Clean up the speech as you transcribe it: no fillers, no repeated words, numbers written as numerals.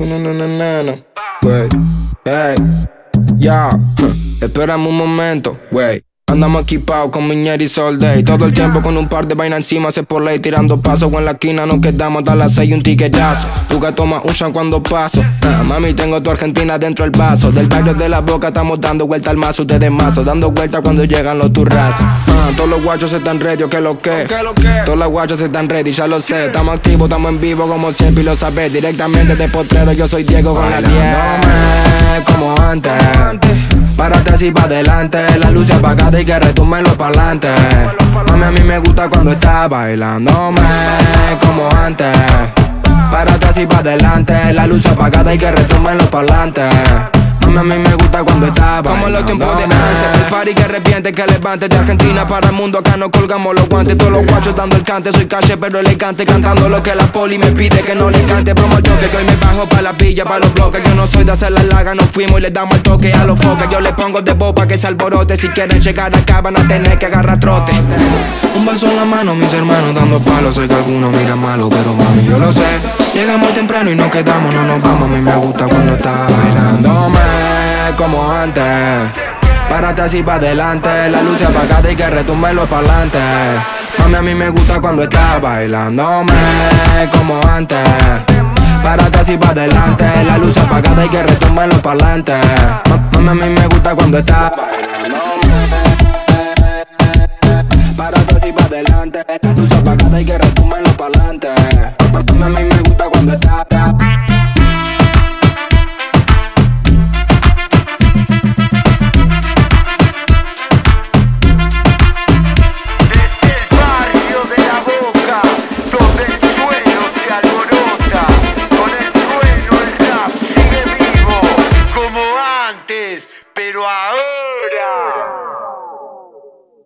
No. Wey, hey, ya, espérame un momento, wey. Andamos equipados con Miñera y Sol Day. Todo el tiempo con un par de vainas encima, se por ley tirando pasos. O en la esquina nos quedamos hasta las 6 y un tiquetazo. Tú que tomas un shot cuando paso. Mami, tengo tu Argentina dentro del vaso. Del barrio de la Boca estamos dando vuelta al mazo. Ustedes mazo, dando vuelta cuando llegan los turrazos. Todos los guachos están ready, que lo que. Todos los guachos están ready, ya lo sé. Estamos activos, estamos en vivo como siempre y lo sabes. Directamente de Potrero, yo soy Diego con la 10. Como antes, párate así pa' adelante. La luz se apagada y que retumbe los parlantes. Mami, a mí me gusta cuando estás bailándome como antes. Párate así pa' adelante. La luz apagada y que retumbe los parlantes. Mami, a mí me gusta cuando estás bailando. Como los tiempos de antes. El party que arrepiente, que levante. De Argentina para el mundo, acá nos colgamos los guantes. Todos los guachos dando el cante. Soy calle pero elegante, cantando lo que la poli me pide que no le cante. Promo el choque, que hoy me bajo pa' la villa, pa' los bloques. Yo no soy de hacer la laga, nos fuimos y le damos el toque a los foques. Yo le pongo de bopa que se alborote. Si quieren llegar acá van a tener que agarrar trote. Un vaso en la mano, mis hermanos dando palos. Sé que algunos miran malo, pero mami yo lo sé. Llegamos temprano y nos quedamos, no nos vamos. A mí me gusta cuando estás bailándome como antes. Párate así pa' adelante. La luz se apagada y que retumbe los parlantes. Mami, a mí me gusta cuando estás bailándome como antes. Párate así pa' adelante. La luz apagada y que retumbe los parlantes. Mami, a mí me gusta cuando estás bailándome. Párate así pa' adelante. La luz apagada y que retumbe los parlantes. Mami, a mí me gusta cuando estás. Pero ahora